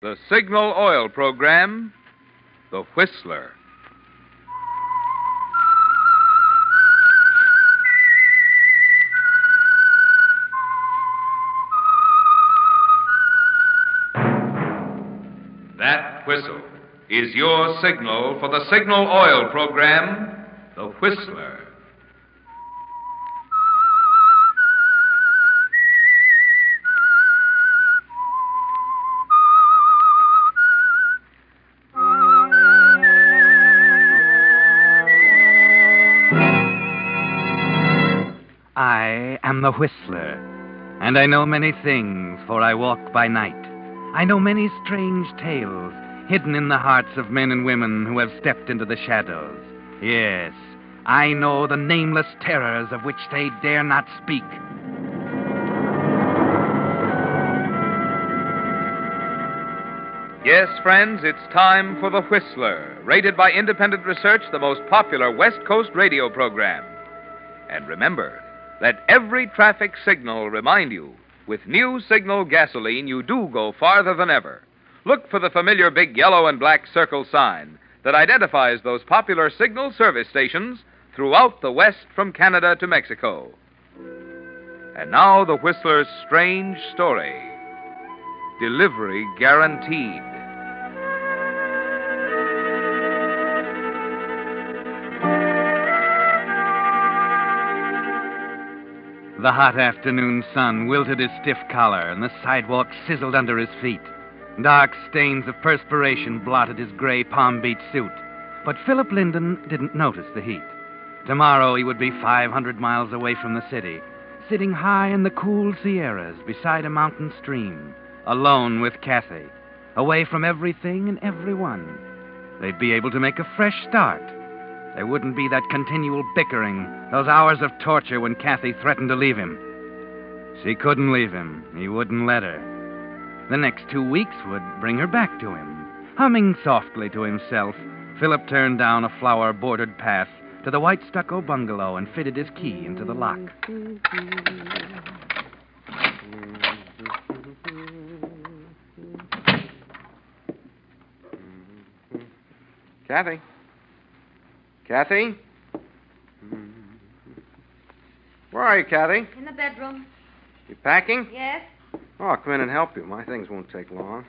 The Signal Oil Program, The Whistler. That whistle is your signal for the Signal Oil Program, The Whistler. I am the Whistler, and I know many things, for I walk by night. I know many strange tales hidden in the hearts of men and women who have stepped into the shadows. Yes, I know the nameless terrors of which they dare not speak. Yes, friends, it's time for The Whistler, rated by independent research the most popular West Coast radio program. And remember, let every traffic signal remind you, with new Signal gasoline, you do go farther than ever. Look for the familiar big yellow and black circle sign that identifies those popular Signal service stations throughout the West from Canada to Mexico. And now the Whistler's strange story. Delivery guaranteed. The hot afternoon sun wilted his stiff collar, and the sidewalk sizzled under his feet. Dark stains of perspiration blotted his gray Palm Beach suit. But Philip Linden didn't notice the heat. Tomorrow he would be 500 miles away from the city, sitting high in the cool Sierras beside a mountain stream, alone with Kathy, away from everything and everyone. They'd be able to make a fresh start. There wouldn't be that continual bickering, those hours of torture when Kathy threatened to leave him. She couldn't leave him. He wouldn't let her. The next 2 weeks would bring her back to him. Humming softly to himself, Philip turned down a flower-bordered path to the white stucco bungalow and fitted his key into the lock. Kathy? Kathy? Where are you, Kathy? In the bedroom. You packing? Yes? Oh, I'll come in and help you. My things won't take long.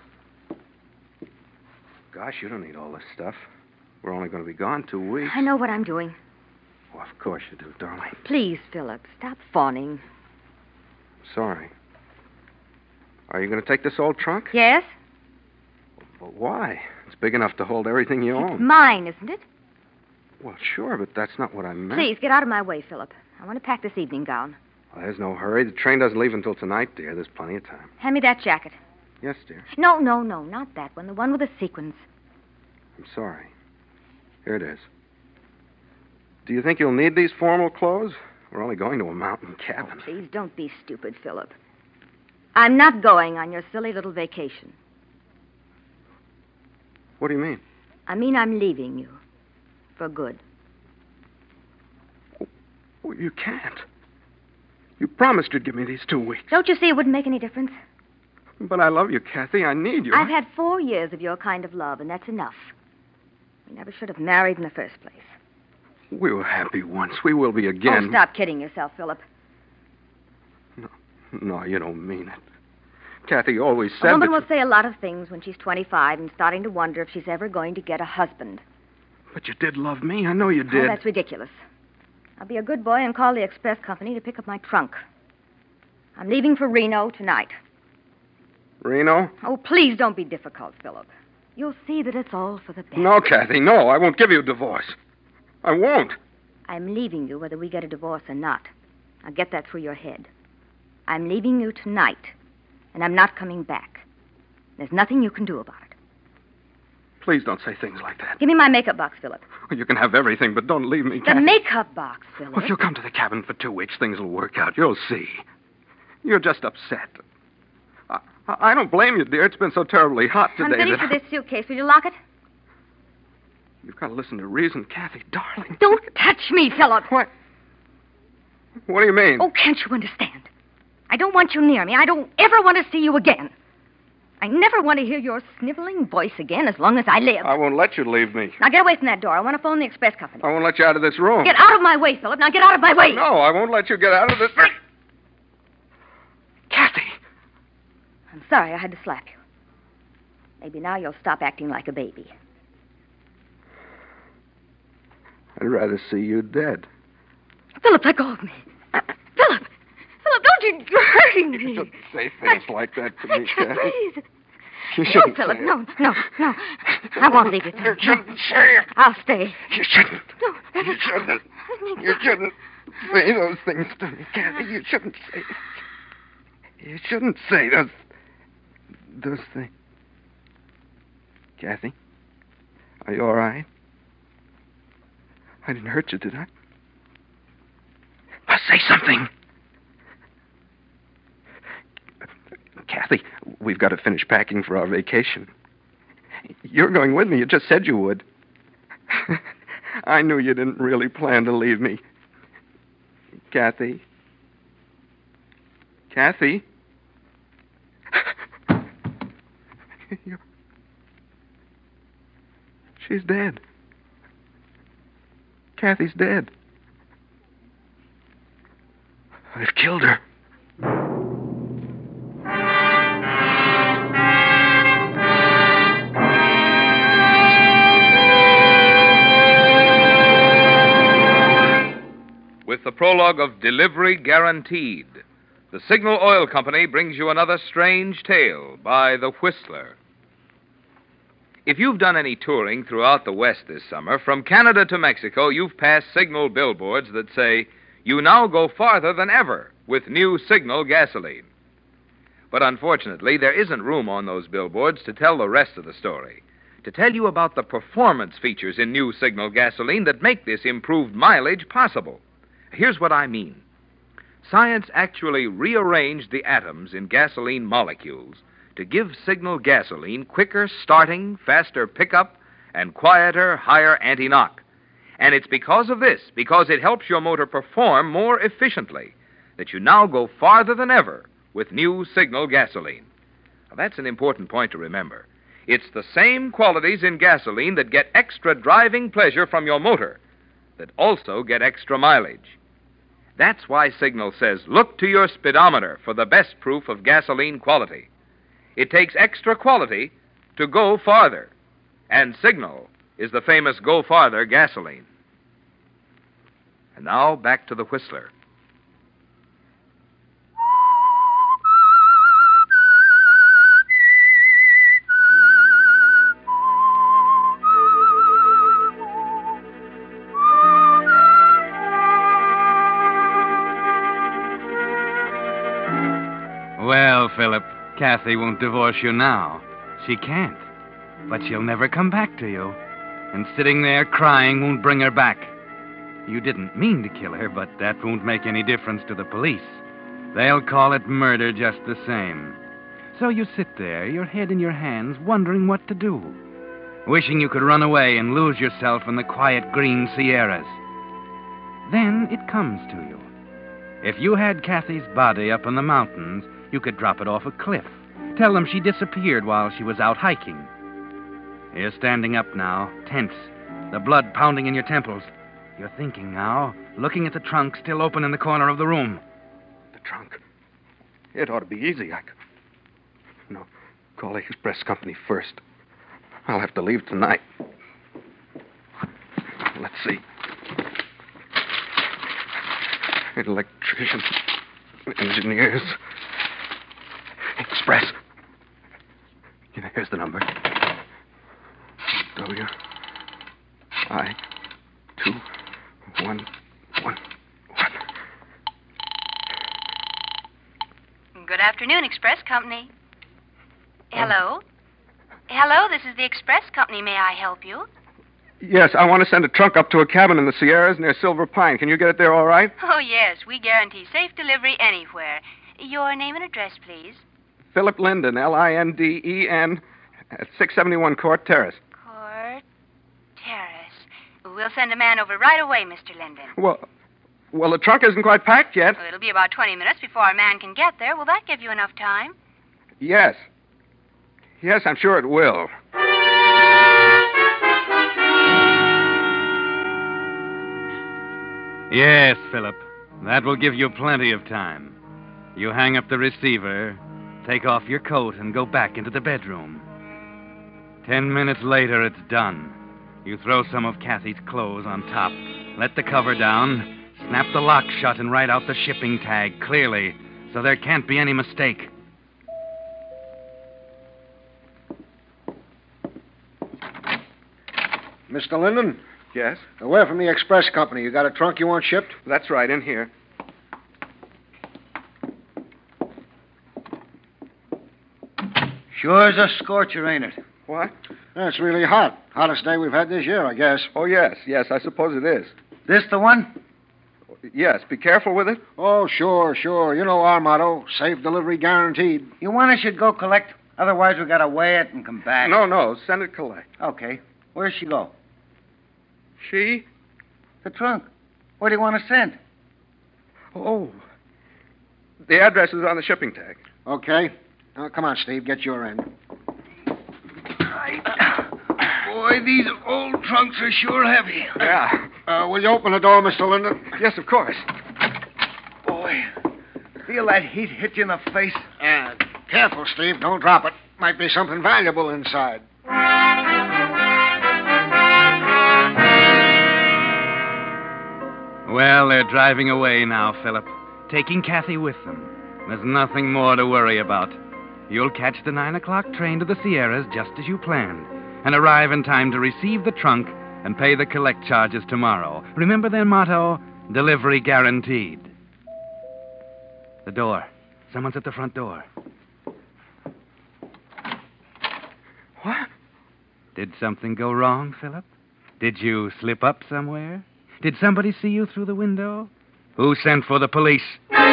Gosh, you don't need all this stuff. We're only going to be gone 2 weeks. I know what I'm doing. Oh, of course you do, darling. Please, Philip, stop fawning. Sorry. Are you going to take this old trunk? Yes? But why? It's big enough to hold everything you It's own. mine, isn't it? Well, sure, but that's not what I meant. Please, get out of my way, Philip. I want to pack this evening gown. Well, there's no hurry. The train doesn't leave until tonight, dear. There's plenty of time. Hand me that jacket. Yes, dear. No, not that one. The one with the sequins. I'm sorry. Here it is. Do you think you'll need these formal clothes? We're only going to a mountain cabin. Oh, please, don't be stupid, Philip. I'm not going on your silly little vacation. What do you mean? I mean I'm leaving you. For good. Oh, you can't. You promised you'd give me these 2 weeks. Don't you see it wouldn't make any difference? But I love you, Kathy. I need you. I've had 4 years of your kind of love, and that's enough. We never should have married in the first place. We were happy once. We will be again. Oh, stop kidding yourself, Philip. No, you don't mean it. Kathy always said A woman that... will say a lot of things when she's 25 and starting to wonder if she's ever going to get a husband. But you did love me. I know you Oh, did. that's ridiculous. I'll be a good boy and call the express company to pick up my trunk. I'm leaving for Reno tonight. Reno? Oh, please don't be difficult, Philip. You'll see that it's all for the best. No, Kathy, no. I won't give you a divorce. I won't. I'm leaving you whether we get a divorce or not. Now get that through your head. I'm leaving you tonight, and I'm not coming back. There's nothing you can do about it. Please don't say things like that. Give me my makeup box, Philip. You can have everything, but don't leave me, The Kathy. makeup box, Philip. Well, if you'll come to the cabin for 2 weeks, things will work out. You'll see. You're just upset. I don't blame you, dear. It's been so terribly hot today. I'm finished that with this suitcase. Will you lock it? You've got to listen to reason, Kathy, darling. Don't touch me, Philip. What? What do you mean? Oh, can't you understand? I don't want you near me. I don't ever want to see you again. I never want to hear your sniveling voice again as long as I live. I won't let you leave me. Now get away from that door. I want to phone the express company. I won't let you out of this room. Get out of my way, Philip. Now get out of my way. No, I won't let you get out of this. Kathy! I'm sorry I had to slap you. Maybe now you'll stop acting like a baby. I'd rather see you dead. Philip, let go of me. Philip! Philip, don't you... You're hurting me. You shouldn't say things like that to me, Kathy. Please. You shouldn't No, Philip, say it. no. I won't leave you. You shouldn't say it. I'll stay. You shouldn't. No. You shouldn't. You shouldn't say those things to me, Kathy. You shouldn't say it. You shouldn't say those things. Kathy, are you all right? I didn't hurt you, did I? Now say something. Kathy, we've got to finish packing for our vacation. You're going with me. You just said you would. I knew you didn't really plan to leave me. Kathy? Kathy? She's dead. Kathy's dead. I've killed her. With the prologue of Delivery Guaranteed, the Signal Oil Company brings you another strange tale by The Whistler. If you've done any touring throughout the West this summer, from Canada to Mexico, you've passed Signal billboards that say, "You now go farther than ever with new Signal gasoline." But unfortunately, there isn't room on those billboards to tell the rest of the story, to tell you about the performance features in new Signal gasoline that make this improved mileage possible. Here's what I mean. Science actually rearranged the atoms in gasoline molecules to give Signal gasoline quicker starting, faster pickup, and quieter, higher anti-knock. And it's because of this, because it helps your motor perform more efficiently, that you now go farther than ever with new Signal gasoline. Now, that's an important point to remember. It's the same qualities in gasoline that get extra driving pleasure from your motor that also get extra mileage. That's why Signal says, look to your speedometer for the best proof of gasoline quality. It takes extra quality to go farther, and Signal is the famous Go Farther gasoline. And now, back to The Whistler. Well, Philip, Kathy won't divorce you now. She can't. But she'll never come back to you. And sitting there crying won't bring her back. You didn't mean to kill her, but that won't make any difference to the police. They'll call it murder just the same. So you sit there, your head in your hands, wondering what to do. Wishing you could run away and lose yourself in the quiet green Sierras. Then it comes to you. If you had Kathy's body up in the mountains, you could drop it off a cliff. Tell them she disappeared while she was out hiking. You're standing up now, tense, the blood pounding in your temples. You're thinking now, looking at the trunk still open in the corner of the room. The trunk. It ought to be easy. No, call the express company first. I'll have to leave tonight. Let's see. Electricians, engineers, express. Here's the number. WI-2111. Good afternoon, Express Company. Hello? Hello, this is the Express Company. May I help you? Yes, I want to send a trunk up to a cabin in the Sierras near Silver Pine. Can you get it there all right? Oh, yes. We guarantee safe delivery anywhere. Your name and address, please. Philip Linden, Linden, at 671 Court Terrace. Court Terrace. We'll send a man over right away, Mr. Linden. Well, the trunk isn't quite packed yet. Well, it'll be about 20 minutes before a man can get there. Will that give you enough time? Yes. Yes, I'm sure it will. Yes, Philip. That will give you plenty of time. You hang up the receiver, take off your coat, and go back into the bedroom. 10 minutes later, it's done. You throw some of Kathy's clothes on top, let the cover down, snap the lock shut, and write out the shipping tag clearly so there can't be any mistake. Mr. Linden? Yes? We're from the express company. You got a trunk you want shipped? That's right, in here. Sure is a scorcher, ain't it? What? It's really hot. Hottest day we've had this year, I guess. Oh, yes, I suppose it is. This the one? Yes, be careful with it. Oh, sure. You know our motto, safe delivery guaranteed. You want us should go collect? Otherwise, we gotta weigh it and come back. No, send it collect. Okay. Where's she go? She? The trunk. Where do you want to send? Oh. The address is on the shipping tag. Okay. Now, come on, Steve, get your end. Boy, these old trunks are sure heavy. Yeah. Will you open the door, Mr. Linden? Yes, of course. Boy, feel that heat hit you in the face. Careful, Steve. Don't drop it. Might be something valuable inside. Well, they're driving away now, Philip, taking Kathy with them. There's nothing more to worry about. You'll catch the 9 o'clock train to the Sierras just as you planned and arrive in time to receive the trunk and pay the collect charges tomorrow. Remember their motto, delivery guaranteed. The door. Someone's at the front door. What? Did something go wrong, Philip? Did you slip up somewhere? Did somebody see you through the window? Who sent for the police?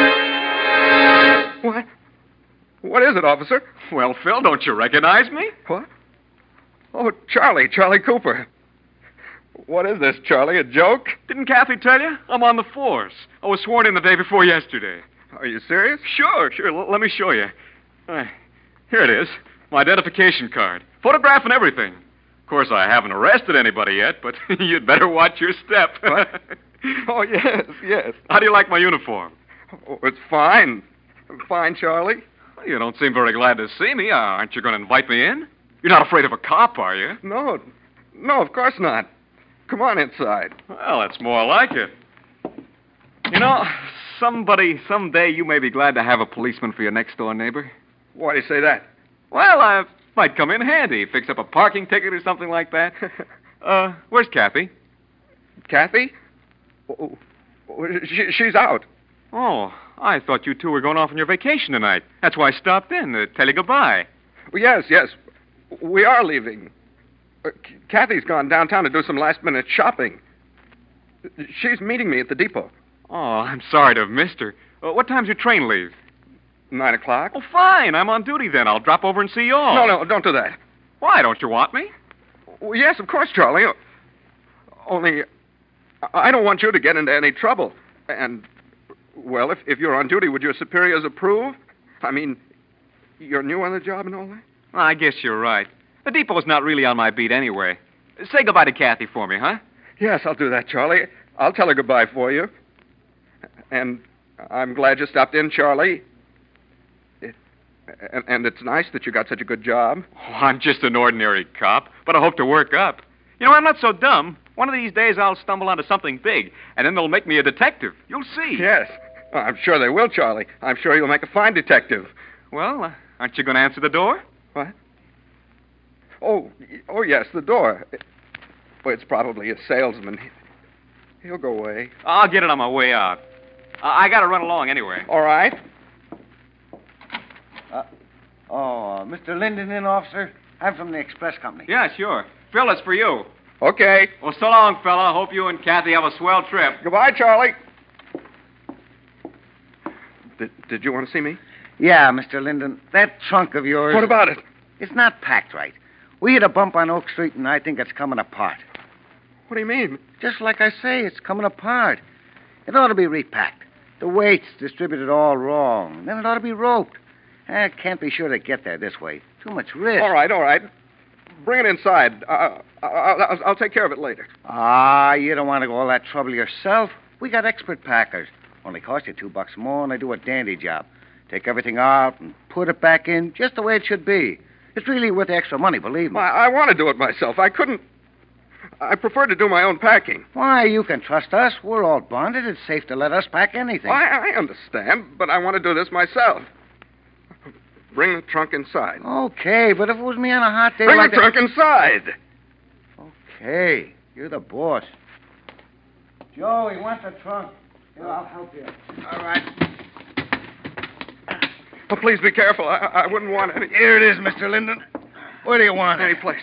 What? What is it, officer? Well, Phil, don't you recognize me? What? Oh, Charlie Cooper. What is this, Charlie, a joke? Didn't Kathy tell you? I'm on the force. I was sworn in the day before yesterday. Are you serious? Sure. Let me show you. Here it is. My identification card. Photograph and everything. Of course, I haven't arrested anybody yet, but you'd better watch your step. What? Oh, yes. How do you like my uniform? Oh, it's fine. Fine, Charlie. Well, you don't seem very glad to see me. Aren't you going to invite me in? You're not afraid of a cop, are you? No, of course not. Come on inside. Well, that's more like it. You know, someday you may be glad to have a policeman for your next-door neighbor. Why do you say that? Well, I might come in handy. Fix up a parking ticket or something like that. Where's Kathy? Kathy? Oh, she's out. Oh, I thought you two were going off on your vacation tonight. That's why I stopped in to tell you goodbye. Yes. We are leaving. Kathy's gone downtown to do some last-minute shopping. She's meeting me at the depot. Oh, I'm sorry to have missed her. What time's your train leave? 9 o'clock. Oh, fine. I'm on duty then. I'll drop over and see you all. No, don't do that. Why? Don't you want me? Well, yes, of course, Charlie. Only, I don't want you to get into any trouble. And, well, if you're on duty, would your superiors approve? I mean, you're new on the job and all that? Well, I guess you're right. The depot's not really on my beat anyway. Say goodbye to Kathy for me, huh? Yes, I'll do that, Charlie. I'll tell her goodbye for you. And I'm glad you stopped in, Charlie. And it's nice that you got such a good job. Oh, I'm just an ordinary cop, but I hope to work up. You know, I'm not so dumb. One of these days I'll stumble onto something big, and then they'll make me a detective. You'll see. Yes. I'm sure they will, Charlie. I'm sure you'll make a fine detective. Well, aren't you going to answer the door? What? Oh, yes, the door. Well, it's probably a salesman. He'll go away. I'll get it on my way out. I got to run along anyway. All right. Mr. Linden in, officer? I'm from the express company. Yeah, sure. Phil, it's for you. Okay. Well, so long, fella. Hope you and Kathy have a swell trip. Goodbye, Charlie. Did you want to see me? Yeah, Mr. Linden. That trunk of yours... What about it? It's not packed right. We hit a bump on Oak Street, and I think it's coming apart. What do you mean? Just like I say, it's coming apart. It ought to be repacked. The weight's distributed all wrong. Then it ought to be roped. I can't be sure to get there this way. Too much risk. All right. Bring it inside. I'll take care of it later. You don't want to go all that trouble yourself. We got expert packers. Only cost you $2 more, and they do a dandy job. Take everything out and put it back in just the way it should be. It's really worth the extra money, believe me. I want to do it myself. I couldn't. I prefer to do my own packing. Why, you can trust us. We're all bonded. It's safe to let us pack anything. I understand, but I want to do this myself. Bring the trunk inside. Okay, but if it was me on a hot day Bring like the trunk inside. Okay, you're the boss. Joe, he wants the trunk. Here, I'll help you. All right. Oh, please be careful. I wouldn't want any. Here it is, Mr. Linden. Where do you want it? Any place.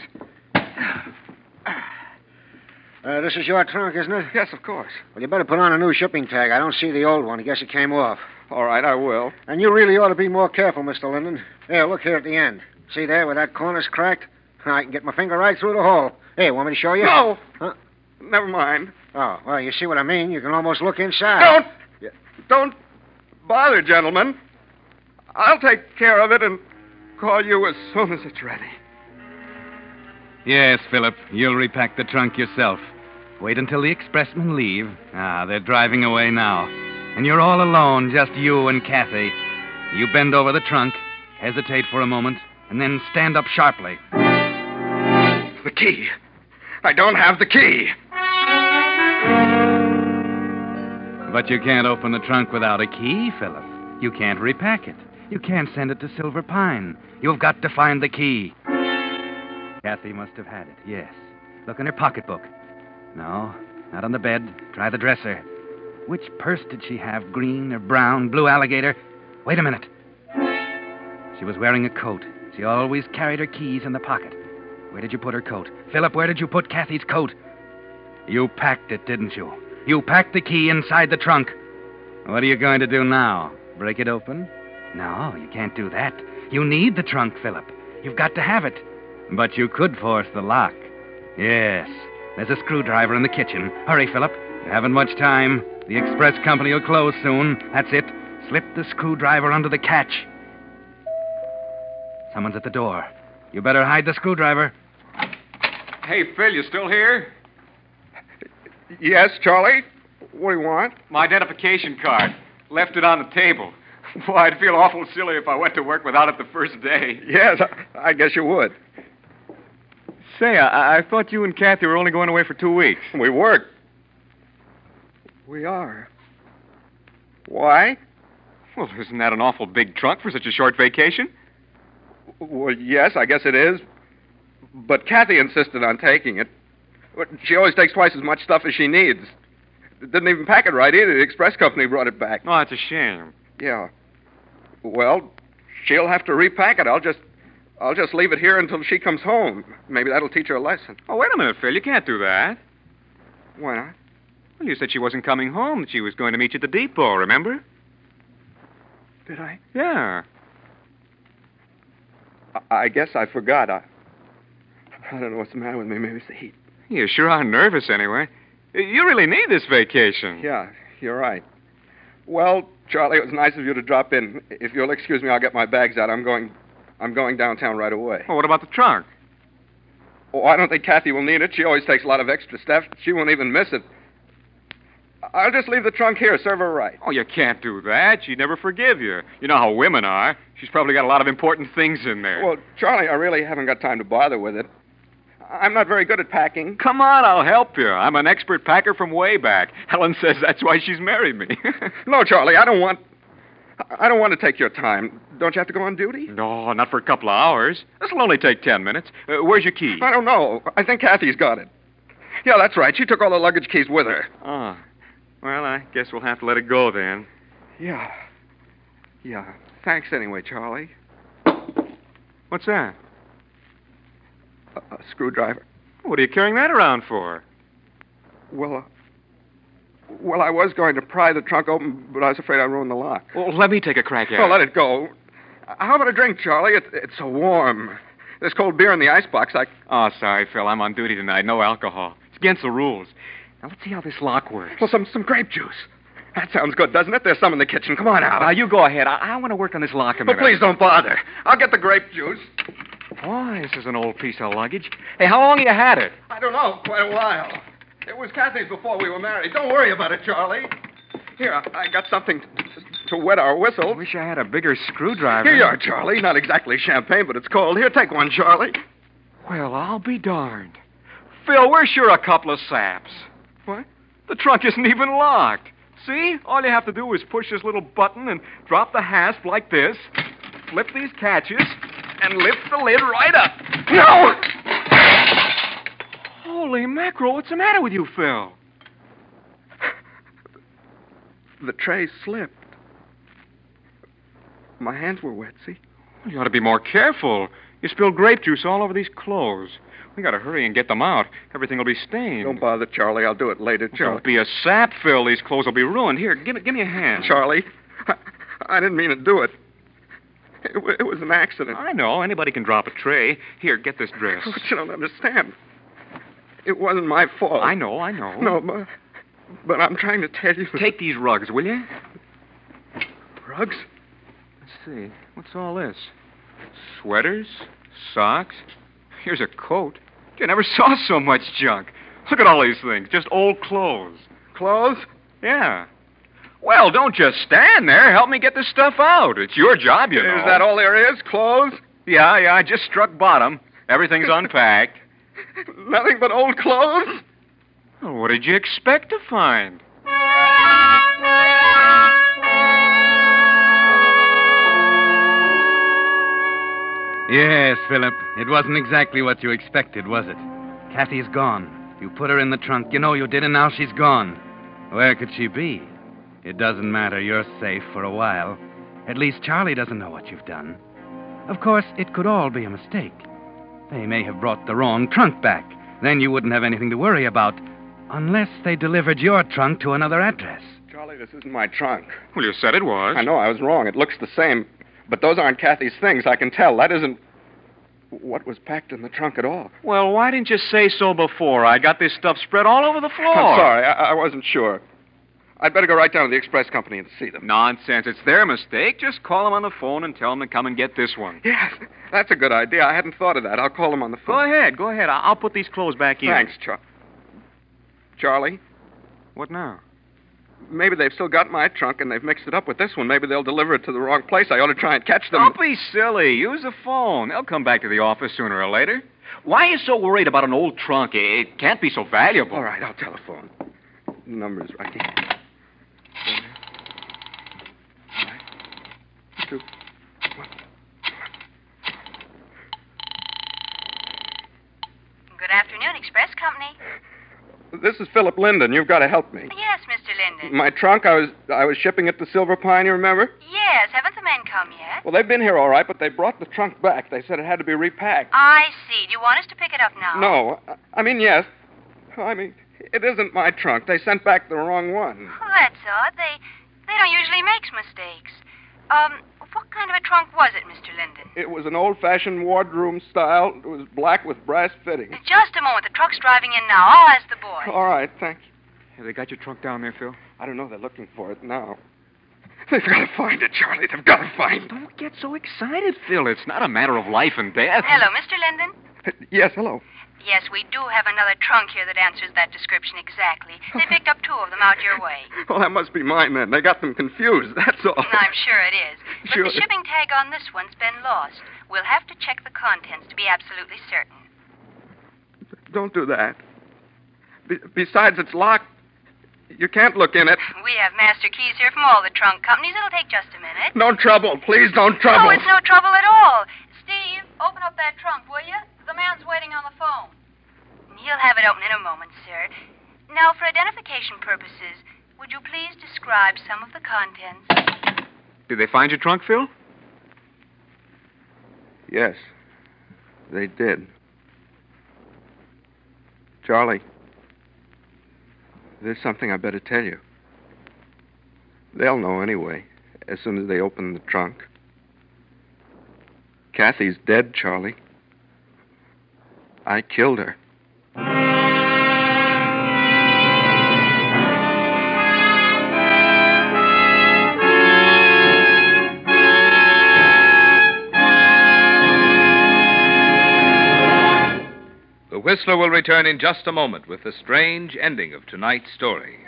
This is your trunk, isn't it? Yes, of course. Well, you better put on a new shipping tag. I don't see the old one. I guess it came off. All right, I will. And you really ought to be more careful, Mr. Linden. Here, look here at the end. See there where that corner's cracked? I can get my finger right through the hole. Hey, want me to show you? No. Huh? Never mind. Oh, well, you see what I mean? You can almost look inside. Don't bother, gentlemen. I'll take care of it and call you as soon as it's ready. Yes, Philip, you'll repack the trunk yourself. Wait until the expressmen leave. They're driving away now. And you're all alone, just you and Kathy. You bend over the trunk, hesitate for a moment, and then stand up sharply. The key. I don't have the key. But you can't open the trunk without a key, Philip. You can't repack it. You can't send it to Silver Pine. You've got to find the key. Kathy must have had it, yes. Look in her pocketbook. No, not on the bed. Try the dresser. Which purse did she have? Green or brown? Blue alligator? Wait a minute. She was wearing a coat. She always carried her keys in the pocket. Where did you put her coat? Philip, where did you put Kathy's coat? You packed it, didn't you? You packed the key inside the trunk. What are you going to do now? Break it open? No, you can't do that. You need the trunk, Philip. You've got to have it. But you could force the lock. Yes. There's a screwdriver in the kitchen. Hurry, Philip. You haven't much time. The express company will close soon. That's it. Slip the screwdriver under the catch. Someone's at the door. You better hide the screwdriver. Hey, Phil, you still here? Yes, Charlie? What do you want? My identification card. Left it on the table. Why, I'd feel awful silly if I went to work without it the first day. Yes, I guess you would. Say, I thought you and Kathy were only going away for 2 weeks. We work. We are. Why? Well, isn't that an awful big trunk for such a short vacation? Well, yes, I guess it is. But Kathy insisted on taking it. She always takes twice as much stuff as she needs. Didn't even pack it right either. The express company brought it back. Oh, that's a shame. Yeah. Well, she'll have to repack it. I'll just leave it here until she comes home. Maybe that'll teach her a lesson. Oh, wait a minute, Phil. You can't do that. Why not? Well, you said she wasn't coming home, that she was going to meet you at the depot, remember? Did I? Yeah. I guess I forgot. I don't know what's the matter with me. Maybe it's the heat. You sure are nervous, anyway. You really need this vacation. Yeah, you're right. Well, Charlie, it was nice of you to drop in. If you'll excuse me, I'll get my bags out. I'm going downtown right away. Well, what about the trunk? Oh, I don't think Kathy will need it. She always takes a lot of extra stuff. She won't even miss it. I'll just leave the trunk here. Serve her right. Oh, you can't do that. She'd never forgive you. You know how women are. She's probably got a lot of important things in there. Well, Charlie, I really haven't got time to bother with it. I'm not very good at packing. Come on, I'll help you. I'm an expert packer from way back. Helen says that's why she's married me. No, Charlie, I don't want to take your time. Don't you have to go on duty? No, not for a couple of hours. This'll only take 10 minutes. Where's your key? I don't know. I think Kathy's got it. Yeah, that's right. She took all the luggage keys with her. Oh. Well, I guess we'll have to let it go then. Yeah. Thanks anyway, Charlie. What's that? A screwdriver. What are you carrying that around for? Well, I was going to pry the trunk open, but I was afraid I'd ruin the lock. Well, let me take a crack at it. Oh, let it go. How about a drink, Charlie? It's so warm. There's cold beer in the icebox. Oh, sorry, Phil. I'm on duty tonight. No alcohol. It's against the rules. Now, let's see how this lock works. Well, some grape juice. That sounds good, doesn't it? There's some in the kitchen. Come on out. Now, you go ahead. I want to work on this lock a But minute. please don't bother. I'll get the grape juice. Boy, this is an old piece of luggage. Hey, how long have you had it? I don't know. Quite a while. It was Kathy's before we were married. Don't worry about it, Charlie. Here, I got something to wet our whistle. I wish I had a bigger screwdriver. Here you are, Charlie. Not exactly champagne, but it's cold. Here, take one, Charlie. Well, I'll be darned. Phil, we're sure a couple of saps. What? The trunk isn't even locked. See? All you have to do is push this little button and drop the hasp like this, flip these catches, and lift the lid right up. No! Holy mackerel, what's the matter with you, Phil? The tray slipped. My hands were wet, see? You ought to be more careful. You spilled grape juice all over these clothes. We gotta hurry and get them out. Everything will be stained. Don't bother, Charlie. I'll do it later, Charlie. Don't be a sap, Phil. These clothes will be ruined. Here, give me a hand. Charlie, I didn't mean to do it. It was an accident. I know. Anybody can drop a tray. Here, get this dress. But you don't understand. It wasn't my fault. I know. No, but I'm trying to tell you. Take these rugs, will you? Rugs? Let's see. What's all this? Sweaters? Socks? Here's a coat. You never saw so much junk. Look at all these things. Just old clothes. Clothes? Yeah. Well, don't just stand there. Help me get this stuff out. It's your job, you know. Is that all there is? Clothes? Yeah, I just struck bottom. Everything's unpacked. Nothing but old clothes? Well, what did you expect to find? Yes, Philip. It wasn't exactly what you expected, was it? Kathy's gone. You put her in the trunk. You know you did, and now she's gone. Where could she be? It doesn't matter. You're safe for a while. At least Charlie doesn't know what you've done. Of course, it could all be a mistake. They may have brought the wrong trunk back. Then you wouldn't have anything to worry about. Unless they delivered your trunk to another address. Charlie, this isn't my trunk. Well, you said it was. I know I was wrong. It looks the same. But those aren't Kathy's things. I can tell. That isn't what was packed in the trunk at all. Well, why didn't you say so before? I got this stuff spread all over the floor. I'm sorry. I wasn't sure. I'd better go right down to the express company and see them. Nonsense. It's their mistake. Just call them on the phone and tell them to come and get this one. Yes, that's a good idea. I hadn't thought of that. I'll call them on the phone. Go ahead. I'll put these clothes back in. Thanks, Charlie. What now? Maybe they've still got my trunk and they've mixed it up with this one. Maybe they'll deliver it to the wrong place. I ought to try and catch them. Don't be silly. Use the phone. They'll come back to the office sooner or later. Why are you so worried about an old trunk? It can't be so valuable. All right, I'll telephone. The number's right here. 2, 1. Good afternoon, Express Company. This is Philip Linden. You've got to help me. Yes, Mr. Linden. My trunk, I was shipping it to Silver Pine, you remember? Yes, haven't the men come yet? Well, they've been here all right, but they brought the trunk back. They said it had to be repacked. I see. Do you want us to pick it up now? No. I mean, yes. I mean, it isn't my trunk. They sent back the wrong one. Oh, that's odd. They don't usually make mistakes. What kind of a trunk was it, Mr. Linden? It was an old-fashioned wardroom style. It was black with brass fittings. Just a moment. The truck's driving in now. I'll ask the boy. All right, thanks. Have they got your trunk down there, Phil? I don't know. They're looking for it now. They've got to find it, Charlie. They've got to find it. Don't get so excited, Phil. It's not a matter of life and death. Hello, Mr. Linden. Yes, hello. Yes, we do have another trunk here that answers that description exactly. They picked up 2 of them out your way. Well, that must be mine, then. They got them confused, that's all. I'm sure it is. But Sure. the shipping tag on this one's been lost. We'll have to check the contents to be absolutely certain. Don't do that. Besides, it's locked. You can't look in it. We have master keys here from all the trunk companies. It'll take just a minute. No trouble. Please don't trouble. Oh, it's no trouble at all. Steve, open up that trunk, will you? The man's waiting on the phone. He'll have it open in a moment, sir. Now, for identification purposes, would you please describe some of the contents? Did they find your trunk, Phil? Yes, they did. Charlie, there's something I better tell you. They'll know anyway, as soon as they open the trunk. Kathy's dead, Charlie. I killed her. The Whistler will return in just a moment with the strange ending of tonight's story.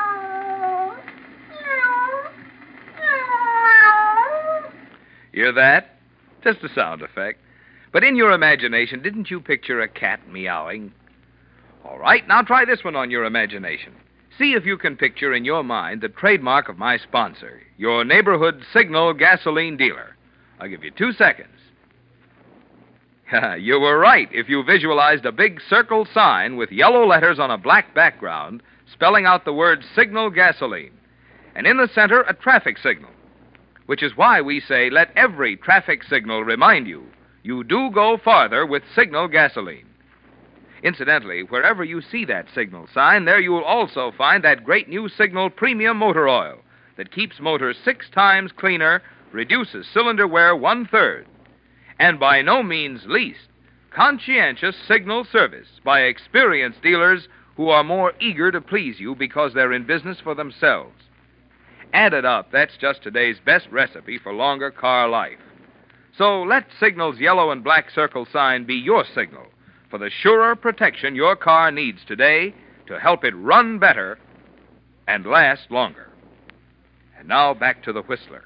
Hear that? Just a sound effect. But in your imagination, didn't you picture a cat meowing? All right, now try this one on your imagination. See if you can picture in your mind the trademark of my sponsor, your neighborhood Signal gasoline dealer. I'll give you 2 seconds. You were right if you visualized a big circle sign with yellow letters on a black background spelling out the word Signal gasoline. And in the center, a traffic signal. Which is why we say let every traffic signal remind you, you do go farther with Signal gasoline. Incidentally, wherever you see that Signal sign, there you will also find that great new Signal Premium Motor Oil that keeps motors 6 times cleaner, reduces cylinder wear 1/3. And by no means least, conscientious Signal service by experienced dealers who are more eager to please you because they're in business for themselves. Added up, that's just today's best recipe for longer car life. So let Signal's yellow and black circle sign be your signal for the surer protection your car needs today to help it run better and last longer. And now back to the Whistler.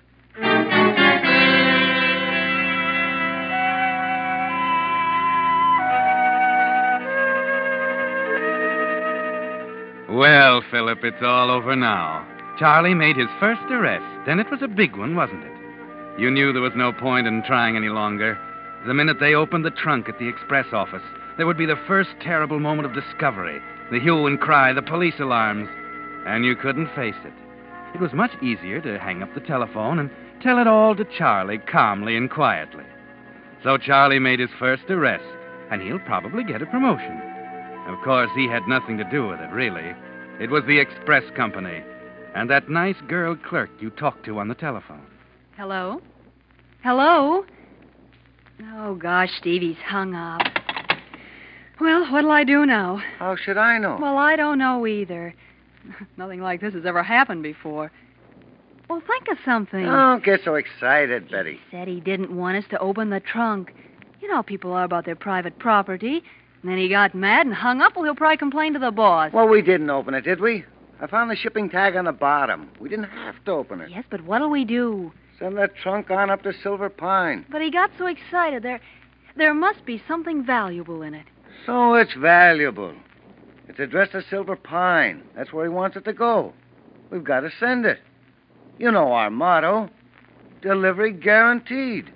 Well, Philip, it's all over now. Charlie made his first arrest, and it was a big one, wasn't it? You knew there was no point in trying any longer. The minute they opened the trunk at the express office, there would be the first terrible moment of discovery, the hue and cry, the police alarms, and you couldn't face it. It was much easier to hang up the telephone and tell it all to Charlie calmly and quietly. So Charlie made his first arrest, and he'll probably get a promotion. Of course, he had nothing to do with it, really. It was the express company and that nice girl clerk you talked to on the telephone. Hello? Hello? Oh, gosh, Stevie's hung up. Well, what'll I do now? How should I know? Well, I don't know either. Nothing like this has ever happened before. Well, think of something. Don't get so excited, Betty. He said he didn't want us to open the trunk. You know how people are about their private property. And then he got mad and hung up. Well, he'll probably complain to the boss. Well, we didn't open it, did we? I found the shipping tag on the bottom. We didn't have to open it. Yes, but what'll we do? Send that trunk on up to Silver Pine. But he got so excited. There must be something valuable in it. So it's valuable. It's addressed to Silver Pine. That's where he wants it to go. We've got to send it. You know our motto. Delivery guaranteed.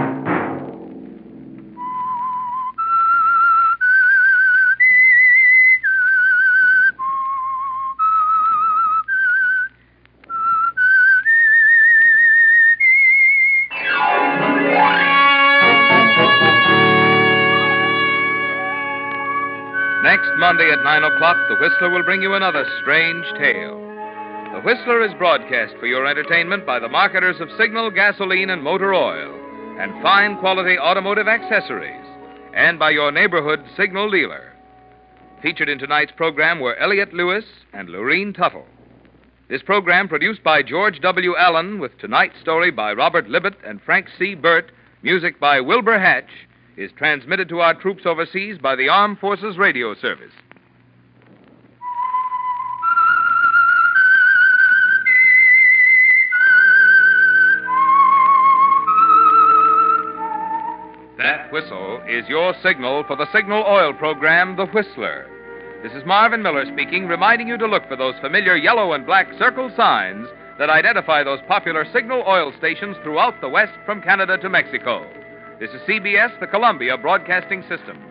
Next Monday at 9 o'clock, The Whistler will bring you another strange tale. The Whistler is broadcast for your entertainment by the marketers of Signal gasoline and motor oil and fine quality automotive accessories, and by your neighborhood Signal dealer. Featured in tonight's program were Elliott Lewis and Lorene Tuttle. This program, produced by George W. Allen, with tonight's story by Robert Libet and Frank C. Burt, music by Wilbur Hatch, is transmitted to our troops overseas by the Armed Forces Radio Service. That whistle is your signal for the Signal Oil program, The Whistler. This is Marvin Miller speaking, reminding you to look for those familiar yellow and black circle signs that identify those popular Signal oil stations throughout the West from Canada to Mexico. This is CBS, the Columbia Broadcasting System.